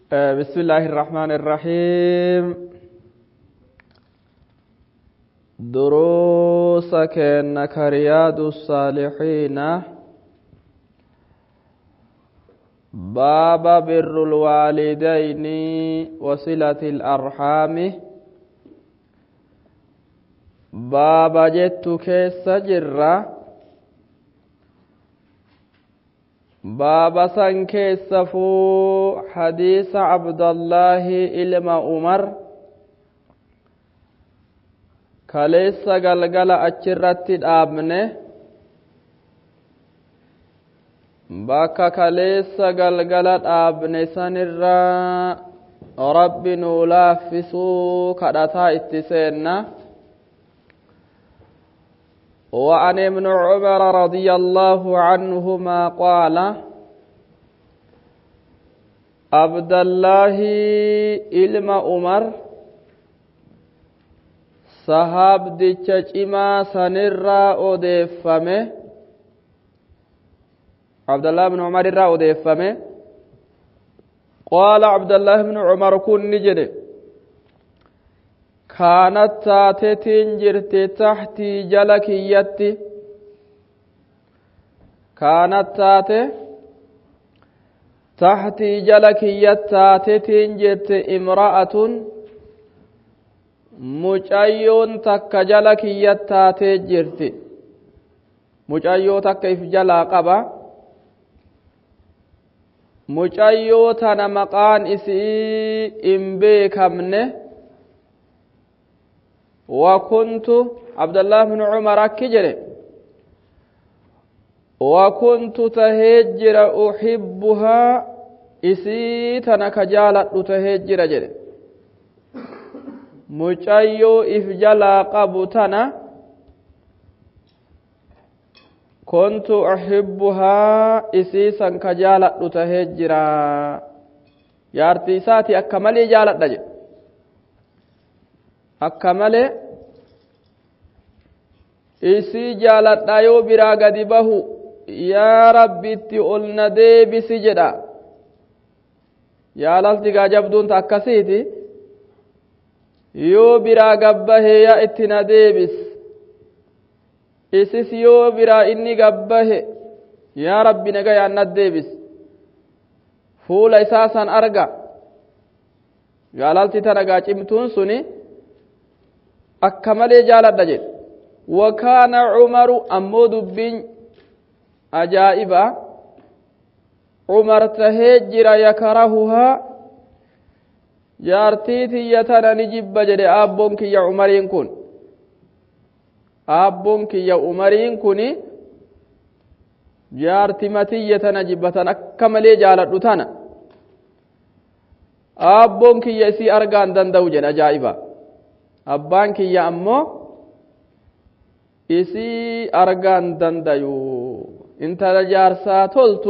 بسم الله الرحمن الرحيم. دروسك إنك رياض الصالحين باب بر الوالدين وصلة الأرحام باب جتك سجرة باب سنك سفو حديث عبد الله إلما عمر كليس غلغل أجرت الآبنه باكا كليس غلغل الآبنه سنرى رب نولافسو كدتا اتسينا وعن ابن عمر رضي الله عنهما قال عبد الله إلما عمر صحاب ديچما سنرا اوديفمه عبد الله بن عمر را اوديفمه قال عبد الله بن عمر كن نجد كانت تاتين جرت تحتي جلكيتي كانت تحتي جلكيت تاتين جرت امرأة mucayyoon takka jala kiyyat taatee jirti. Mucayyoo takka if jalaa qaba. Mucayyoo tana maqaan isii hin beekamne. وكنت عبد الله بن عمر أكجر وكنت تهجر أحبها إسيتنا كجالة تهجر جر mucayyoo if jalaa qabu tana kuntu uhibbuhaa isiisan ka jaaladhu tahee jira yaartii isaati akka malee jaaladha jedhe akka malee isii jaaladha yoo biraa gadi bahu yaa rabbi itti ol na deebisi jedha yaalalti gaajabduun ta akkasiiti yoo biraa gabbahe yaa itti na deebis isis yoo biraa inni gabbahe yaa rabbi nagayaan na deebis fuula isaa san arga jaalalti tana gaacimtuun suni akka malee jaaladha jedhe wakaana cumaru ammoo dubbiin ajaa'iba cumar tahee jira yakarahuhaa jaartii tiyya tana ni jibba jedhe aabboon kiyya umariin kun aabboon kiyya umariin kuni jaartima tiyya tana jibbatan akka malee jaaladhu tana aabboon kiyya isii argaan danda'u jedhe ajaa'iba abbaan kiyya ammoo isii argaan dandayu intala jaarsaa toltu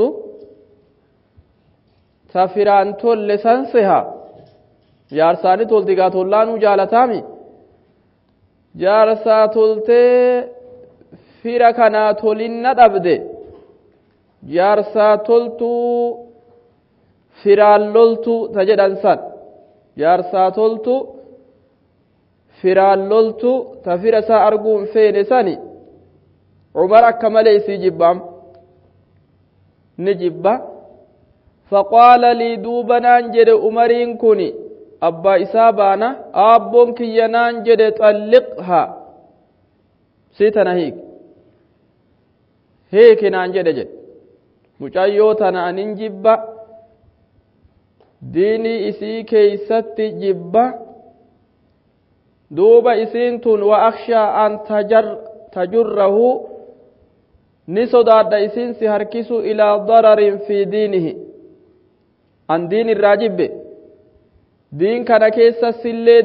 ta firaan tolle san seha jaarsaani tolti gaa tollaanuu jaalataami jaarsaa toltee fira kanaa tolinna dhabde jaarsaa toltuu firaan loltu ta jedhan san jaarsaa toltu firaan loltu ta fira isaa arguun feene sani umar akka malee isii jibbaam ni jibba faqaala lii duubanaan jedhe umariin kuni abbaa isaa baana aabboon kiyya naan jedhe xalliqhaa sii tana hiiki naan jedhe mucayyoo tana anin jibba diinii isii keeysatti jibba duuba isiin tun wa akshaa an tajurrahu ni sodaadha isiin si harkisu ilaa dararin fi diinihi an diin irraa jibbe diin kana keessa sillee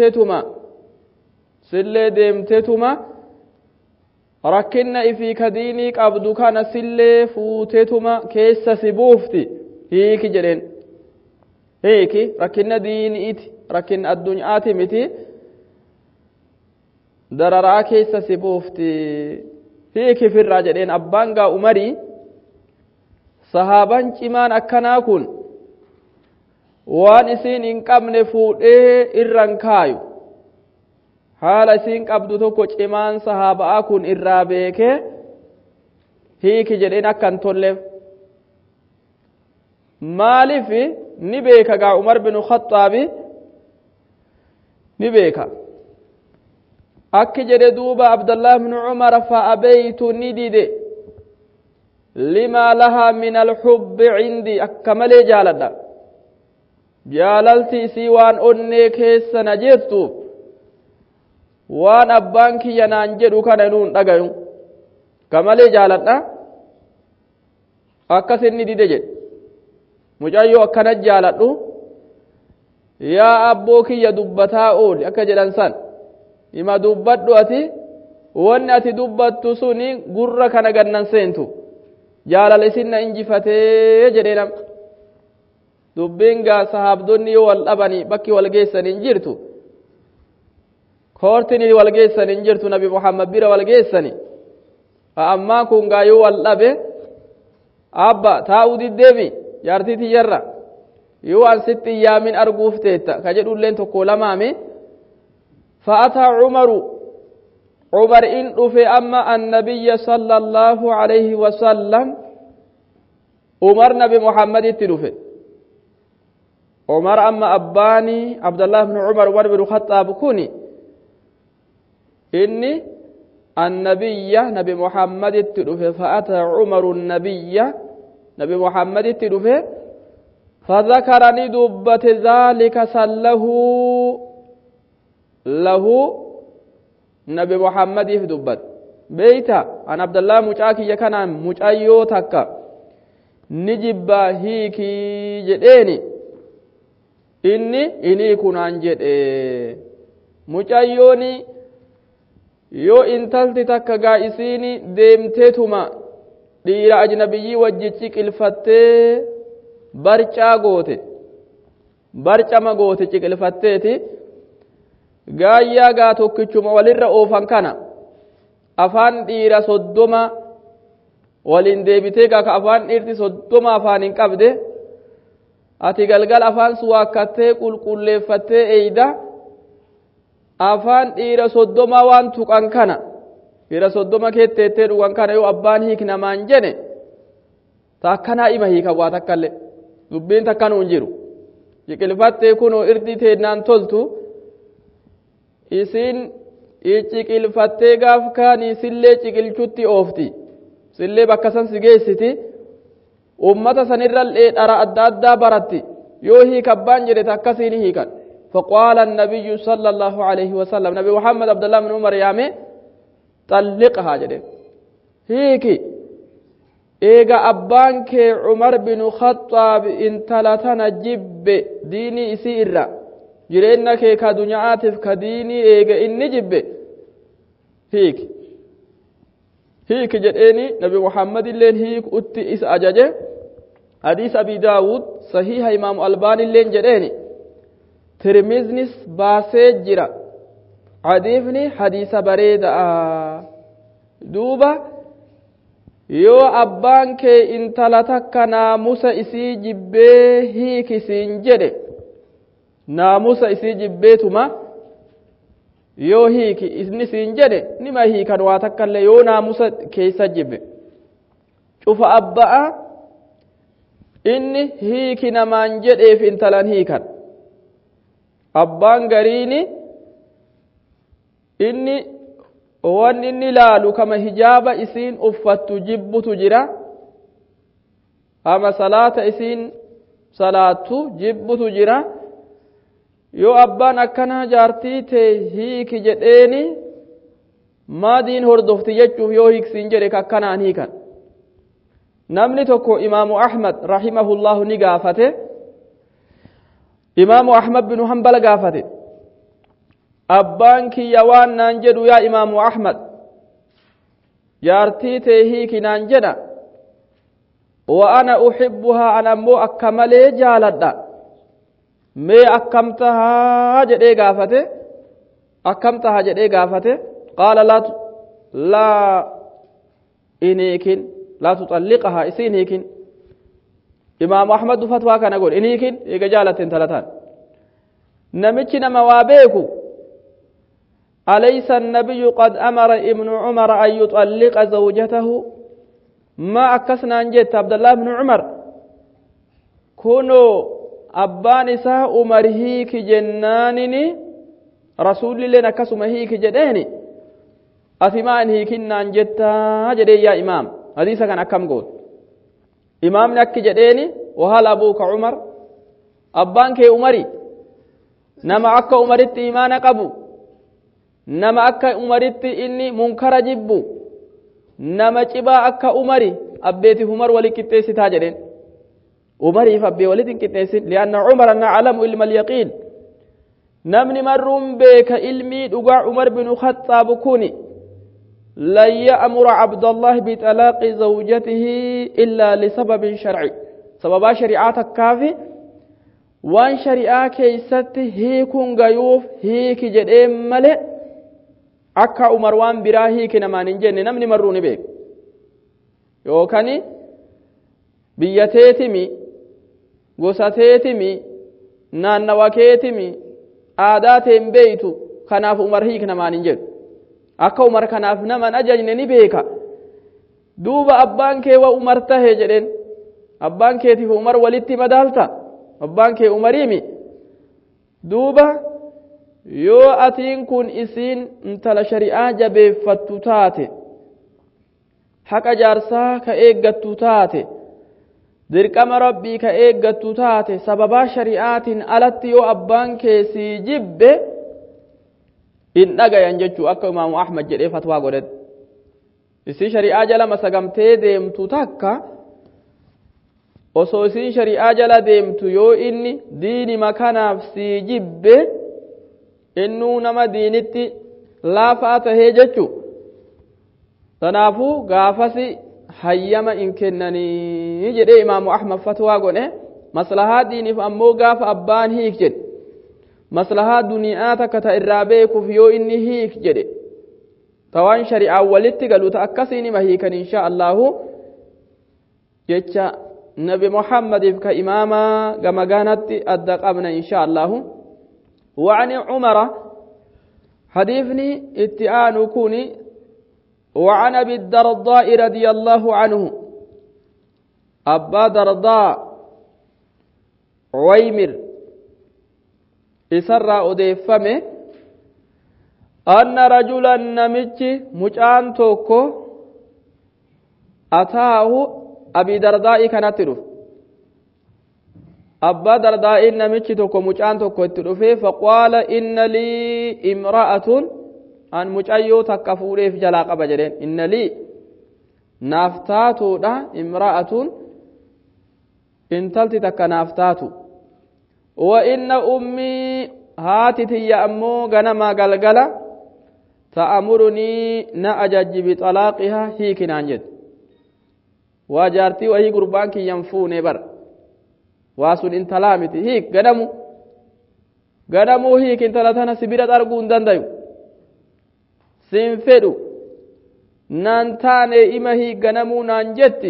deemtetuma rakkinna ifii ka diinii qabdu kana sillee fuutetuma keessa si buufti hiiki jedheen hiiki rakkinna diiniiti rakkinna addunyaati miti dararaa keessa si buufti hiiki firraa jedheen abbaan gaa umarii sahaaban cimaan akkanaa kun waan isiin hin qabne fuudhee irran kaayu haala isiin qabdu tokko cimaan sahaaba'aa kun irraa beekee hiiki jedheen akka hin tolleef maaliif ni beeka gaa Umar bin Khaxaabi ni beeka akki jedhe duuba Abdullah bin Umar fa'abeytu ni dide lima laha min alhubbi cindi akka malee jaaladha jaalalti isii waan onnee keessa na jirtuuf waan abbaan kiyya naan jedhu kana nuun dhagayu kamalee jaaladha akkasin ni dide jedhe mucayyoo akkana jaaladhu yaa abboo kiyya dubbataa ooli akka jedhan san ima dubbadhu ati wanni ati dubbattu suni gurra kana gannan seentu jaalala isin na injifatee jedhee nam dubbiin gaa sahaabdonni yoo wal dhabanii bakki wal geessan hin jirtu koortini wal geessan hin jirtu nabi Muhammad bira wal geessani ammaa kun gaa yoo wal dhabe abba taa'uu diddeemi jaartii tiyyarra yoo an sitti yaamin arguuf teetta ka jedhulleen tokko lamaami fa'ataa Umar in dhufe amma annabiyya sallallahu alayhi wasallam Umar nabi Muhammaditti dhufe Umar amma abbaani Abdullah bin Umar bin Khattaab kuni inni annabiyya nabi Muhammaditti dhufe fa'ataa Umaru annabiyya nabi Muhammaditti dhufe فذكرني دبت ذلك سله له نبي محمد في دبت بيتا عن عبد الله مجاكي يكنا مجايو تكا نجب هيكي جديني إني كنان جد مجايوني يو انتلت تكا غائسيني ديمتتما دير أجنبي وجيتك الفتة barcaa goote barcama goote ciqilfatteeti gaayyaa gaa tokkichuma walirra oofan kana afaan dhiira 30 waliin deebitee gaa ka afaan dhiirti 30 afaan hin qabde ati galgal afaan suwaakkattee qulqulleeffattee eeyda afaan dhiira 30 waan tuqan kana dhiira 30 keetteettee dhugan kana yoo abbaan hiiknamaan jene taakkanaa ima hiika waa takkallee dubbiin takkanuu hin jiru ciqilfattee kunoo irdi teennaan toltu isin ciqilfattee gaaf kaanii sillee ciqilchutti oofti sillee bakka san si geessiti ummata sanirrallee dhara adda addaa baratti yoo hiika abbaan jedhe takkasiin hiikan فقال النبي صلى الله عليه وسلم نبي محمد عبد الله بن عمر يامي طلقها جده هيكي eega abbaan kee Umar bin Khattaab intala tana jibbe diinii isii irra jireenya kee ka dunyaatiif ka diinii eega inni jibbe hiiki jedheeni nabi Muhammad illeen hiiku utti isa ajaje hadiis Abi Daawud sahiha Imaamu Albaani illeen jedheeni Tirmiznis baasee jira hadiisni hadiisa bareedaa duuba yoo abbaan kee intala takka naamusa isii jibbee hiikisiin jedhe naamusa isii jibbeetuma yoo hiiki isni siin jedhe nima hiikan waa takkallee yoo naamusa keessa jibbe cufa abba'a inni hiiki namaan jedheef intalan hiikan abbaan gariini inni waan inni laalu kama hijaaba isiin uffattu jibbutu jira ama salaata isiin salaattu jibbutu jira yoo abbaan akkana jaartii tee hiiki jedheeni maadiin hordofti jechuuf yoo hiiksiin jedhe akkanaan hiikan namni tokko imaamu Ahmad rahimahullahu ni gaafate imaamu Ahmad bin Hanbal gaafate abbaan kiyya waan naan jedhu yaa imaamu Ahmad jaartii tee hiiki naan jedha wa ana uhibbuhaa an ammoo akka malee jaaladha mee akkam tahaa jedhee gaafate qaala laa in hiikin laa tuxalliqahaa isiin hiikin إمام أحمد فتوى كان يقول إنيكين إجالة ثلاثان نمتنا موابيكو أليس النبي قد أمر ابن عمر أن يطلق زوجته ما أكسنا أنجت عبد الله بن عمر كونوا أبان إساء أمرهيك جنانني رسول الله نكسم هيك جديني أثمان هيك أنجت جدي يا إمام حديثا كان أكم قول إمام نك جديني وهل أبوك عمر أبانك عمري نما أكا عمرت إيمان قبو نما أكا عمرت إني منكر جبو نما جبا أكا عمري أبيتي عمر ولي كتيسي تاجرين عمري فأبي ولي كتيسي لأن عمر نعلم علم اليقين نمني مرون بك علمي دقا عمر بن خطاب كوني لن يأمر عبد الله بطلاق زوجته إلا لسبب شرعي سبب شريعتك كافي وان شريعة كيست هيكون غيوف هيك جدين ملئ أكا عمر وان برا هيك نمان جن نمني مرون بك يوكاني بيتيتمي غساتيتمي نانواكيتمي aadaateen beeytu kanaaf umar hiik namaan hin jedhu akka umar kanaaf naman ajajne ni beeka duuba abbaan kee wa umar tahe jedhen abbaan keetiif umar walitti madaalta abbaan kee umariimi duuba yoo atiin kun isiin intala shari'aa jabeeffattu taate haqa jaarsaa ka eeggattu taate dirqama rabbii ka eeggattu taate sababaa shari'aatiin alatti yoo abbaan keessii jibbe in dhagayan jechuu akka imaamu ahmad jedhee fatwaa godhate isii shari'aa jala masagamtee deemtu takka osoo isiin shari'aa jala deemtu yoo inni diinima kanaaf sii jibbe innuu nama diinitti laafaa tahee jechuu tanaafuu gaafasi hayyama in kennanii jedhee imaamu ahmad fatwaa godhe maslahaa diiniif ammoo gaafa abbaan hiik jedhe maslahaa duniyaa takka ta irraa beekuuf yoo inni hiik jedhe tawaan shari'aa walitti galu ta akkasiinima hiikan insha allahu jecha nabi muhammadiif ka imaama gamagaanatti adda qabna insha allahu وعن عمر حديثني اتآن كوني وعن أبي الدرداء رضي الله عنه أبا درداء عويمر إسر أديفمه أن رجلا نمج مجان توكو أتاه أبي درداء كانت تلف أبا درداء نمج توكو مجان توكو تلفه فقال إن لي امرأة an mucayyoo takka fuudheef jalaa qaba jedheen inna lii naaf taatuudha imra'atun intalti takka naaf taatu wa inna ummii haati tiyya ammoo ganama galgala ta'amurunii na ajajji bixalaaqihaa hiikinaan jedhe waa jaartii wahii gurbaan kiyyan fuune bar waa sun intalaa miti hiik ganamuu hiik intala tana sibira arguu hin dandayu sin fedhu naan taane ima hiigganamuu naan jetti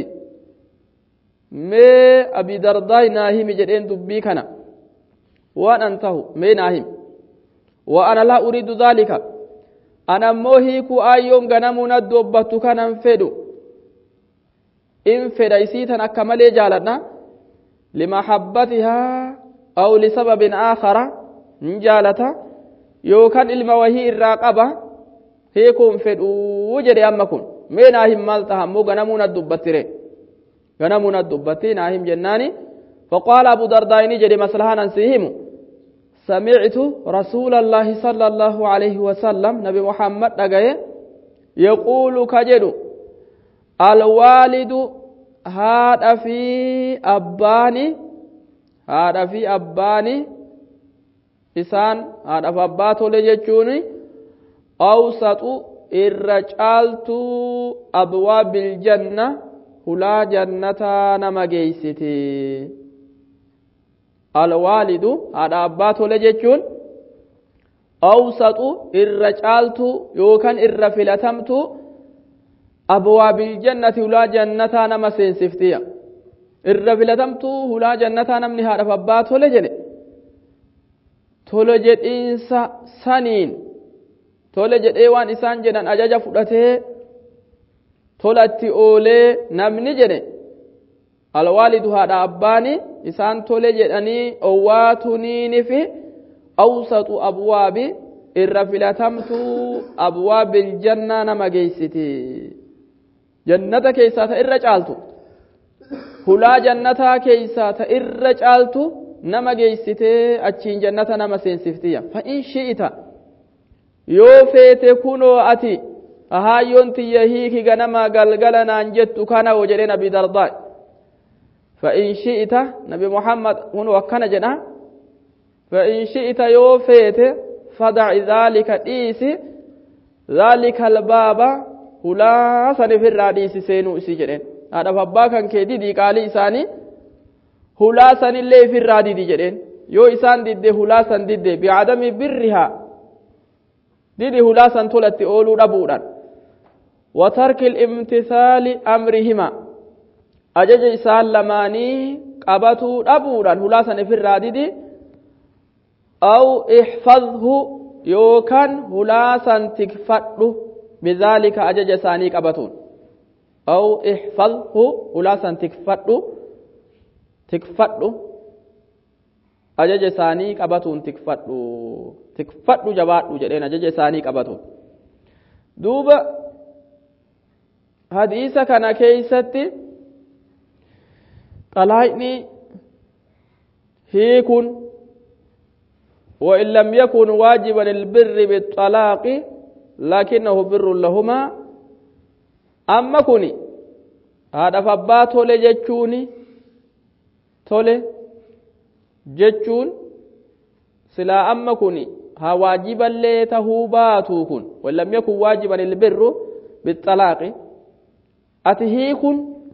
mee abi dardaay naa himi jedheen dubbii kana waan an tahu mee naa himi wa ana laa uriidu dhaalika an ammoo hiikuu aayyoon ganamuu na dubbattu kanan fedhu in fedha isii tan akka malee jaaladha limahabbatihaa aw lisababin aakhara hin jaalata yookaan ilma wahii irraa qaba hiikuun fedhuu jedhe amma kun mee naa him maal taha ammoo ganamuu na dubbattire ganamuu na dubbatti naa him jennaani faqaala abu dardaayni jedhe maslahaan an sii himu سمعت رسول الله صلى الله عليه وسلم نبي محمد دغاي يقول كجد الوالد هذا في أباني إسان هذا في أباتو لجتشوني أوسط الرجالت أبواب الجنة هلا جنة نمجيستي الوالد هذا أباتو لجتشون أوسط الرجالت يوكان الرفلتمت أبواب الجنة ولا جنة نما سينسفتيا irra filatamtuu hulaa jannataa namni haadhaaf abbaa tole jedhe tole jedhiinsa saniin tole jedhee waan isaan jedhan ajaja fudhatee tolatti oolee namni jedhe alwaalidu haadha abbaani isaan tole jedhanii owwaatuniini fi awsatu abwaabi irra filatamtuu abwaabil jannaa nama geeysiti jannata keessaa ta irra caaltu hulaa jannataa keessaa ta irra caaltu nama geeysitee achiin jannata nama seensiftiya fa in shi'ita yoo feete kunoo ati ahaayyoon tiyya hiiki ganama galgala naan jettu kana wo jedhe nabi dardaa fa in shi'ita nabi muhammad kunoo akkana jedha fa in shi'ita yoo feete fada'i dhaalika dhiisi dhaalika albaaba hulaa sanif irraa dhiisi seenuu isii jedheen haadhaaf abbaa kan kee didii qaalii isaanii hulaa sanillee ifirraa didi jedheen yoo isaan didde hulaa san didde bi'adami birrihaa didi hulaa san tolatti ooluu dhabuudhaan watarki imtisaali amrihima ajaja isaan lamaanii qabatuu dhabuudhaan hulaa san ifirraa didi aw ihfadhu yookaan hulaa san tikfadhu bidhaalika ajaja isaanii qabatuun aw ihfadhu hulaa san tikfadhu ajaja isaanii qabatuun tikfadhu jabaadhu jedheen ajaja isaanii qabatuun duuba hadiisa kana keeysatti xalaayni hiikun وإن لم يكن واجبا البر بالطلاق لكنه بر لهما أما كوني هذا فبا تولي جتشون سلا أما كوني ها واجبا ليته باتوكن وإن لم يكن واجبا البر بالطلاق أتهيكن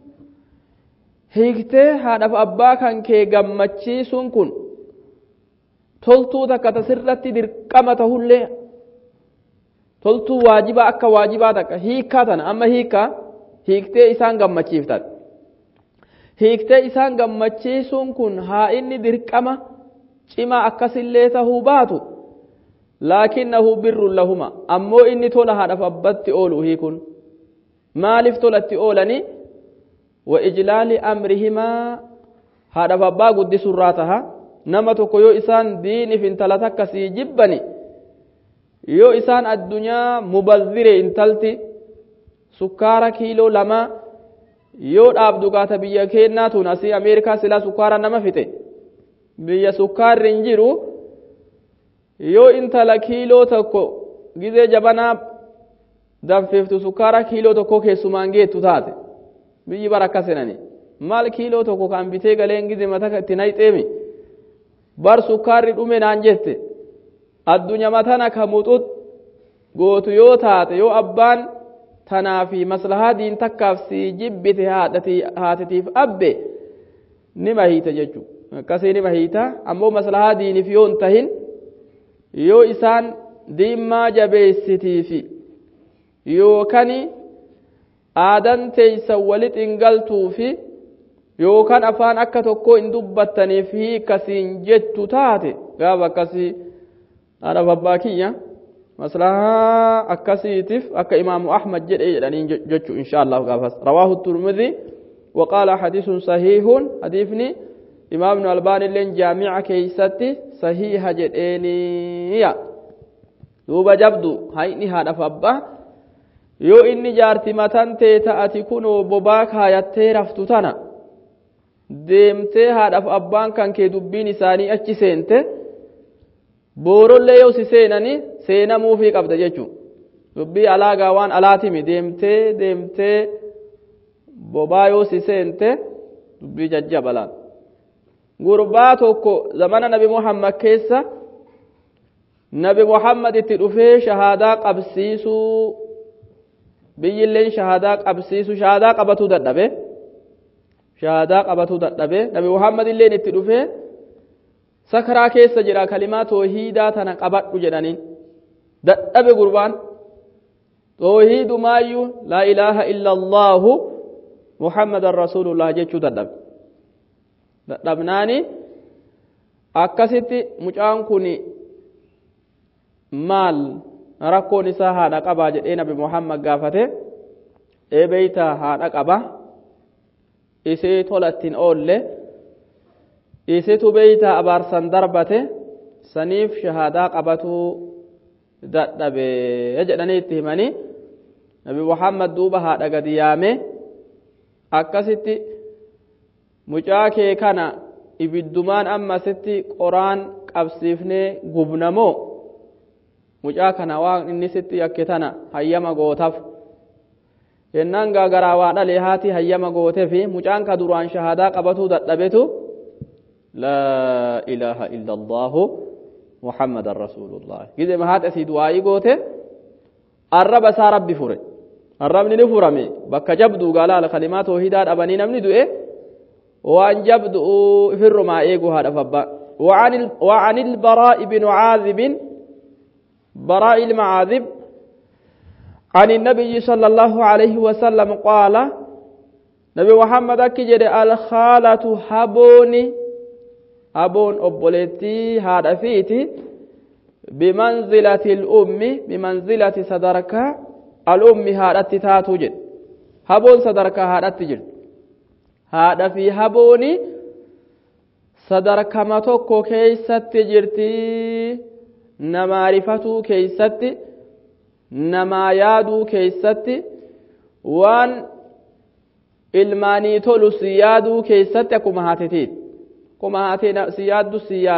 هيكته هذا فبا كان كي غمتشي سنكن toltuu takka tasirratti dirqama tahullee toltuu waajibaa akka waajibaa takka hiikaa tana amma hiiktee isaan gammachiiftan hiiktee isaan gammachiisuun kun haa inni dirqama cimaa akkasillee tahuu baatu laakinnahu birrun lahuma ammoo inni tola haadhaaf abbatti oolu hiikun maaliif tolatti oolani wa ijlaali amrihimaa haadhaaf abbaa guddisurraa taha nama tokko yoo isaan diiniif intala takkasii jibbani yoo isaan addunyaa mubazzire intalti sukkaara kiiloo 2 yoo dhaabdu gaata biyya keenyaa tun asii ameerikaa silaa sukkaara nama fixe biyya sukkaarri hin jiru yoo intala kiiloo tokko gizee jabanaa danfiftu sukkaara kiiloo tokko keessumaan geettu taate biyyi barakka senani maal kiiloo tokko kan bitee galeen gizee mataa itti nayxeemi bar sukkaarri dhume naan jette addunyaa matana kamuxut gootu yoo taate yoo abbaan tanaa fi maslahaa diin takkaaf si jibbite haatitiif abbe nima hiita jechuudha akkasii nima hiita ammoo maslahaa diiniif yoo hin tahin yoo isaan diimmaa jabeessitiifi yookaan aadan teeysan walitti hin galtuufi yookaan afaan akka tokko hin dubbattaniif hiikasiin jettu taate gaafa akkasii haadhaaf abbaa kiyya maslahaa akkasiitiif akka imaamu ahmad jedhee jedhaniin jechuu inshaallah gaafas rawaahu turmidhi وقال حديث صحيح حديثني إمام الألباني لين جامع كيستي صحيح جديني دوبا جبدو هايني هذا فبا يو إني جارتي متن تأتي كنو بباك هايتي رفتتنا deemtee haadhaaf abbaan kan kee dubbiin isaanii achi seente boorollee yoo si seenanii seenamuufii qabda jechuun dubbii alaagaa waan alaatimi deemtee bobaa yoo si seente dubbii jajjabalaan gurbaa tokko zamana nabi muhammad keessa nabi muhammad itti dhufee shahaadaa qabsiisuu biyyilleen shahaadaa qabatuu dadhabe shahaadaa qabatuu dadhabe nabi muhammad illeen itti dhufee sakaraa keessa jira kalimaa toohiidaa tana qabadhu jedhaniin dadhabe gurbaan toohiidumaayyuu laa ilaaha illa allaahu muhammadan rasuulullah jechuu dadhabe dadhabnaani akkasitti mucaan kun maal rakkoon isaa haadha qabaa jedhee nabi Muhammad gaafate beeyta haadha qaba isii tolattiin oolle isitu beeyta abaarsan darbate saniif shahaadaa qabatu dadhabe jedhanii itti himanii nabi Muhammad duuba haadha gadi yaame akkasitti mucaa kee kana ibiddumaan ammasitti qoraan qabsiifnee gubnamoo mucaa kana waan inni sitti yakke tana hayyama gootaaf yennaan gaagaraa waa dhalee haati hayyama gooteefi mucaan ka duraan shahaadaa qabatuu dadhabetu laa ilaaha illa allaahu muhammadan rasuulullah gize mahaat asii du'aa'ii goote arraba isaa rabbi fure arrabni ni furame bakka jabduu gaalaala kalimaa toohidaa dhabanii namni du'e waan jabdu ifirrumaa eeguu haadhaaf abbaa وعن البراء بن عازب براء المعاذب عن النبي صلى الله عليه وسلم قال نبي محمد كجد الخالة هبون أبولتي هذا فيتي بمنزلة الأم بمنزلة صدرك الأم هذا تتاتوجد هبون صدرك هذا تجد هذا في هبوني صدرك ما توكو كيست جرتي نما عرفتو كيست نما يادو كيست وان ilmaanii tolu siyaaduu keessatti akkuma haateetiit akkuma haateen siyaaddu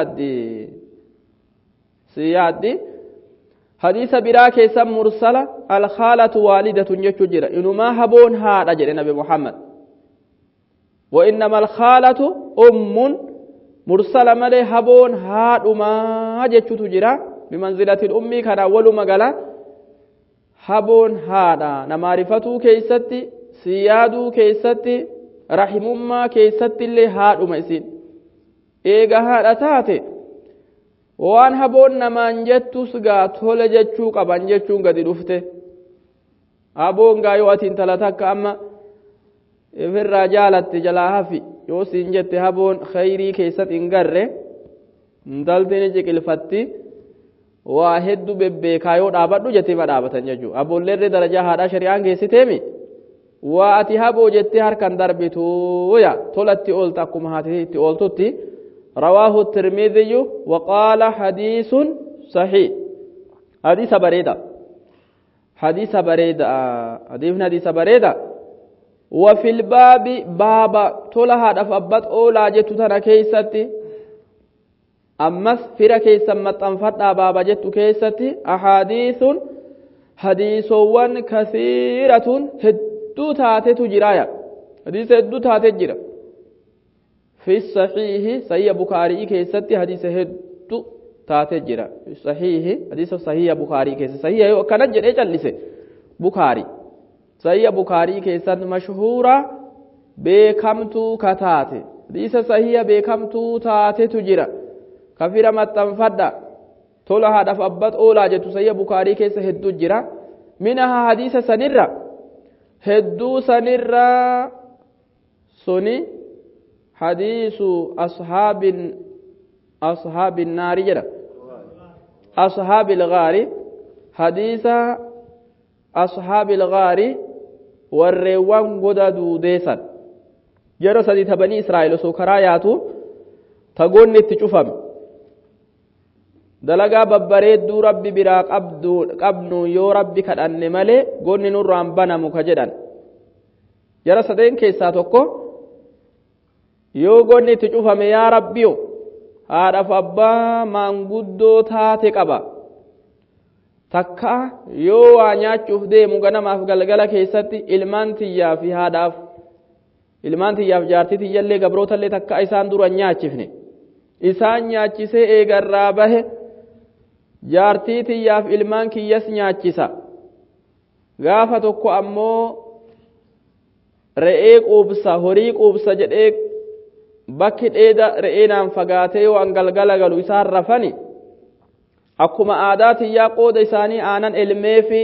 siyaaddi hadiisa biraa keessan mursala alkhaalatu waalidatun jechuu jira inumaa haboon haadha jedhe nabi Muhammad wa innama alkhaalatu ummun mursala malee haboon haadhumaa jechuutu jira bimanzilatil ummii kana waluma gala haboon haadha nama arifatuu keessatti siyaaduu keessatti rahimummaa keessatti illee haadhuma isin eega haadha taate waan haboon namaan jettus gaa tole jechuu qaban jechuun gadi dhufte haboon gaa yoo ati intala takka amma ifirraa jaalatte jalaa hafi yoo siin jette haboon khayrii keessatti hin garre intaltini jiqilfatti waa heddu bebbeekaa yoo dhaabadhu jettee ma dhaabatan jechuu haboolleerree darajaa haadhaa shari'aan geessiteemi waa ati haboo jettee harkan darbituuya tolatti oolta akkuma haatiitti ooltutti rawaahu tirmidhiyyu waqaala hadiisun sahih hadiisa bareeda hadiisa bareeda وفي الباب بابا طلها دفبت أولا جت تنا كيستي أمس فرا كيسا متنفتا بابا جت كيستي أحاديث حديث وان كثيرة هدو تاتي تجرايا حديث هدو تاتي جرا في الصحيح صحيح بخاري كيستي حديث هدو تاتي جرا في الصحيح حديث صحيح بخاري كيستي صحيح وكان جرى جلسة بخاري صحيح بخاري كيسان مشهورة بكمتو كتاتي حديث صحيح بكمتو تاتي تجرا كفيرا متنفدا طولها دفبت أولا جتو صحيح بخاري كيس هدو جرا منها حديث سنرة هدو سنرة سني حديث أصحاب النار جرا أصحاب الغار حديث أصحاب الغار والريوان قددوا ديسا جرى سديت بني إسرائيل سوكراياتو تقول نتشوفم دلقا ببريدو ربي برا قبنو يو ربي كدن ملي قول نوران بنا مكجدن جرى سدين كيساتوكو يو قول نتشوفم يا ربيو هذا فبا من قدو تاتي قبا takka yoo waa nyaachuuf deemu ganamaaf galgala keessatti ilmaan tiyyaaf jaartii tiyyallee gabrootallee takka isaan dura nyaachifne isaan nyaachisee eegarraa bahe jaartii tiyyaaf ilmaan kiyyas nyaachisa gaafa tokko ammoo re'ee quubsa horii quubsa jedhee bakki dheeda re'eenaan fagaatee yoo an galgala galu isaan rafani akkuma aadaati yaa qooda isaanii aanan elmee fi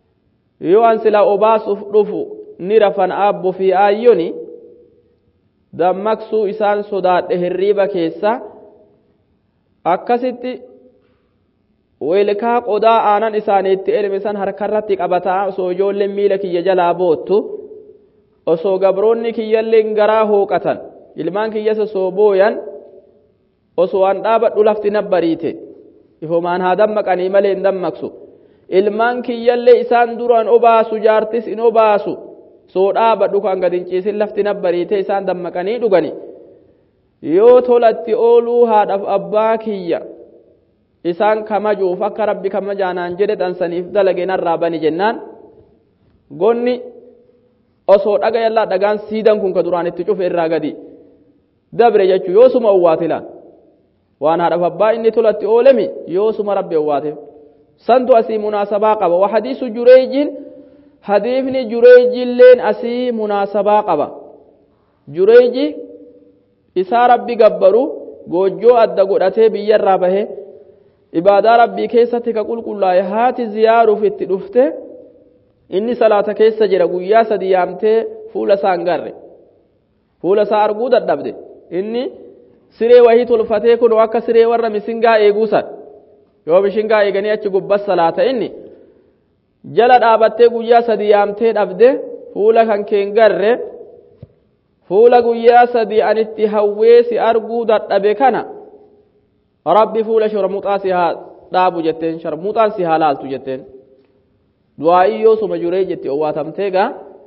yoo an sila obaasuuf dhufu ni rafan abbo fi aayyoni dammaqsuu isaan sodaadhe hirriiba keessa akkasitti weelkaa qodaa aanan isaaniitti elme san harkarratti qabataa osoo ijoolleen miila kiyya jalaa boottu osoo gabroonni kiyyalleen garaa hooqatan ilmaan kiyyas osoo booyan osoo an dhaabadhu lafti nabbariite ifumaan haa dammaqanii malee hin dammaqsu ilmaan kiyyallee isaan duraan obaasu jaartis in obaasu soo dhaabadhu kan gad hin ciisin lafti nabbariite isaan dammaqanii dhugani yoo tolatti ooluu haadhaaf abbaa kiyya isaan kamajuuf akka rabbi kamajaanaan jedhe dhansaniif dalage narraa bani jennaan gonni osoo dhaga yallaa dhagaan siidan kun ka duraan itti cufe irraa gadi dabre jechuu yoo suma owwaatilaan waan haadhaaf abbaa inni tolatti oolemi yoo suma rabbi owwaateef santu asii munaasabaa qaba wa hadiisu jureejiin hadiifni jureejilleen asii munaasabaa qaba jureeji isaa rabbi gabbaru goojjoo adda godhatee biyyarraa bahe ibaadaa rabbii keessatti ka qulqullaa'e haati ziyaaruuf itti dhufte inni salaata keessa jira guyyaa sadi yaamtee fuula isaa hin garre fuula isaa arguu dadhabde inni siree wahii tolfatee kun akka siree warra misingaa eeguusan yoo mishingaa eeganii achi gubbas salaata inni jala dhaabattee guyyaa sadi yaamtee dhabde fuula kan keen garre fuula guyyaa sadi anitti hawwee si arguu dadhabe kana rabbi fuula sharmuuxaa si haa dhaabu jetteen sharmuuxaan si haa laaltu jetteen du'aa'iyyoo suma juree jetti owwaatamtee gaa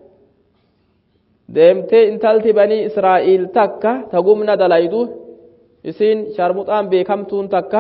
deemtee intalti banii israa'iil takka tagumna dalaydu isiin sharmuuxaan beekamtuun takka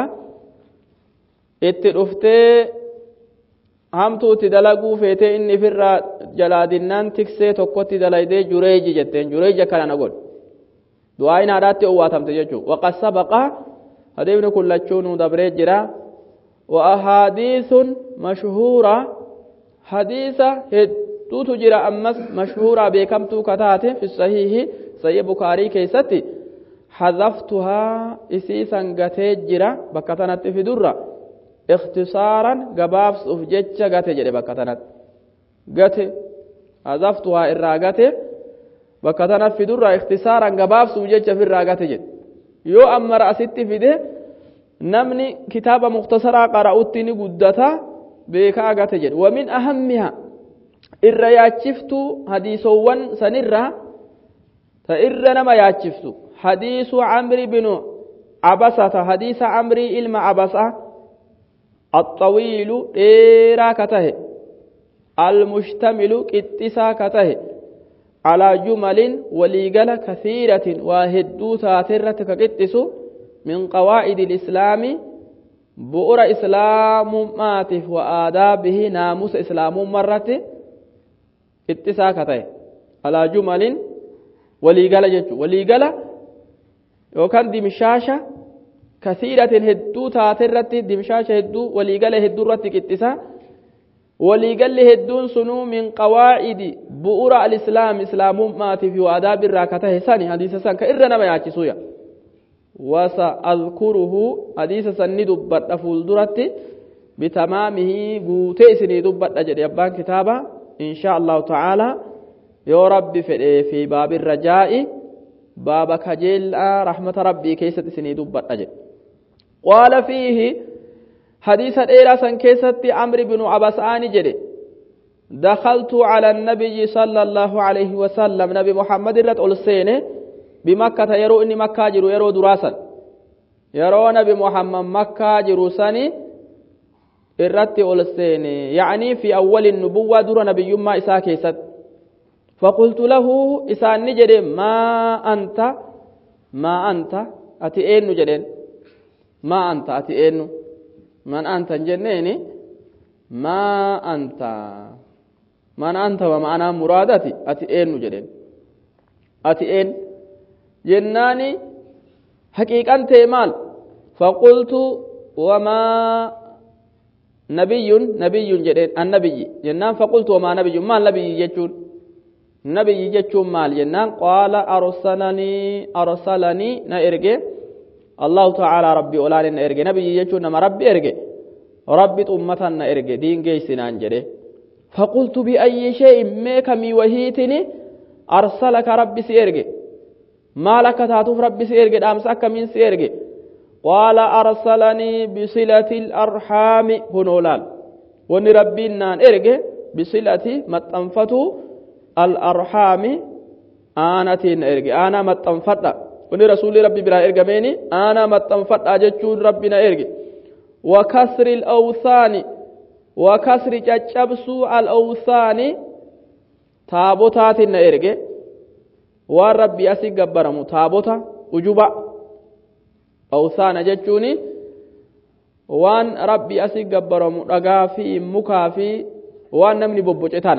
itti dhuftee hamtuutti dalaguu feetee inni firraa jalaadinnaan tiksee tokkotti dalaydee jureeji jetteen jureeji akkana na godhe du'aa'iin haadhaatti owwaatamte jechuu waqad sabaqa hadiifni kun lachuunuu dabree jira wa ahaadiisun mashhuura hadiisa hedduutu jira ammas mashhuura beekamtuu kataate fi sahiihi sahih bukaarii keessatti حذفتها إسيسا قتي جرا بكتنت في درة اختصارا قبابس أفجتش قتي جرا بكتنت قتي حذفتها إرى قتي بكتنت في درة اختصارا قبابس أفجتش في الرى قتي جرا يو أمر أستي في ده نمني كتاب مختصرة قرأتني قدتا بيكا قتي جرا ومن أهمها إرى ياتشفتو حديثوان سنرى فإرى نما ياتشفتو حديث عمرو بن عبسة حديث عمرو إلما عبسة الطويل إيرا كته المشتمل كتسا كته على جمل وليقل كثيرة وهدو تاترة كتس من قواعد الإسلام بؤر إسلام ماتف وآدابه ناموس إسلام مرة كتسا كته على جمل وليقل جج وليقل yookaan dimshaasha kasiiratin hedduu taaterratti dimshaasha hedduu waliigala hedduu irratti qixxisa waliigalli hedduun sunuu min qawaa'idi bu'ura al-islaam islaamummaatiif yoo adaab irraa ka tahe sani hadiisa san ka irra nama yaachisuya wasa adkuruhu hadiisa san ni dubbadha fuulduratti bitamaamihi guutee isinii dubbadha jedhe abbaan kitaaba inshaa allahu ta'aalaa yoo rabbi fedhee fi baabir rajaa'i بابا كجيل رحمة ربي كيست سني دبت أجل قال فيه حديث إيراسا كيست عمرو بن عبسان جري دخلت على النبي صلى الله عليه وسلم نبي محمد رت ألسينه بمكة يرو إني مكة جرو يرو دراسا يرو نبي محمد مكة جرو سني الرت ألسينه يعني في أول النبوة در نبي يما إسا كيست فقلت له إسان نجد ما أنت أتئين نجدين ما أنت أتئين من أنت جنيني ما أنت وما أنا مرادتي أتئين نجدين أتئين جناني حقيقة أنت مال فقلت وما نبي جدين النبي جنان فقلت وما نبي ما نبي يجون نبي جتشوم مال جنان قال أرسلني نأرجع الله تعالى ربي أولان نأرجع نبي جتشوم نما ربي أرجع ربي أمتنا نأرجع دين جيسنا نجري فقلت بأي شيء ما كمي وهيتني أرسلك ربي سيرجع ما لك تاتوف ربي سيرجع أمس أكمين سيرجع قال أرسلني بصلة الأرحام هنولال وني ربنا إرجع بصلة متنفتو الأرحام أنا تين إرجع أنا متنفتا وني رسول ربي بلا إرجع ميني أنا متنفتا أجتشون ربنا إرجع وكسر الأوثان وكسر جبسو الأوثان تابوتات إرجع والرب أسي جبرمو تابوتا وجوبا أوثان جتشوني وان ربي أسي جبرمو رقافي مكافي وان نمني ببوجتانا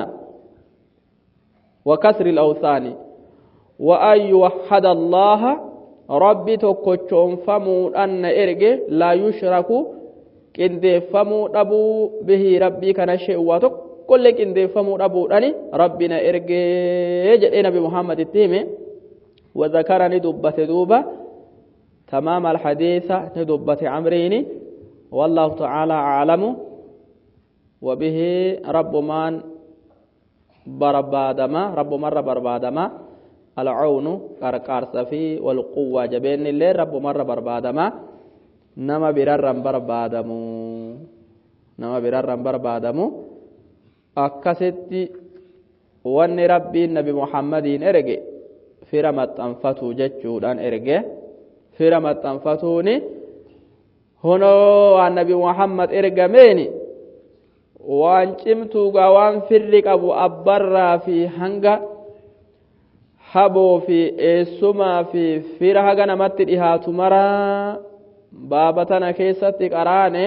وكسر الأوثان وأن يوحد الله ربي تكوشون فمو أن إرجع لا يشرك كندي فمو أبو به ربي كان شيء واتك كل كندي فمو أبو أني ربنا إرجع جئنا نبي محمد التيمي وذكرني دبة دوبة تمام الحديث ندبة عمريني والله تعالى أعلم وبه رب من بربادما رب مرة بربادما العون كركار سفي والقوة جبين الليل رب مرة بربادما نما بررم بربادمو نما بررم بربادمو أكستي وان ربي النبي محمد إرجع في رمت أنفتو جتشودان إرجع في رمت أنفتوني هنا النبي محمد إرجع ميني وان شمتو وان فرق أبو أبرا في هنگا حبو في إسما في فرها نمت إهاتو مرا بابتنا كيستك أراني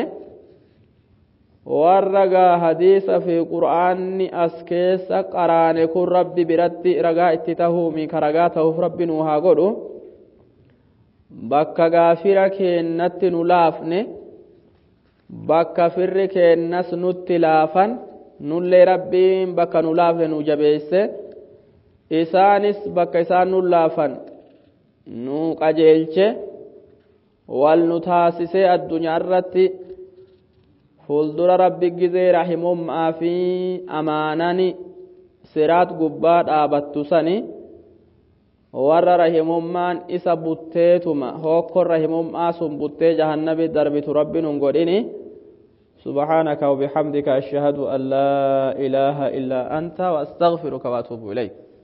warragaa hadiisa fi qur'aanni as keessa qaraane kun rabbi biratti ragaa itti tahuumi ka ragaa tahuuf rabbi nuu haa godhu bakka gaafira keennatti nu laafne bakka firri keennas nutti laafan nullee rabbiin bakka nu laafne nu jabeesse isaanis bakka isaan nu laafan nu qajeelche wal nu taasise addunyaa irratti fuuldura rabbi gizee rahimummaa fi amaanani siraat gubbaa dhaabattu sani warra rahimummaan isa butteetuma hokkon rahimummaa sun buttee jahannabi darbitu rabbi nun godhini subhaanaka wa bihamdika ashhadu an laa ilaaha illaa anta wa astaghfiruka wa atuubu ilayk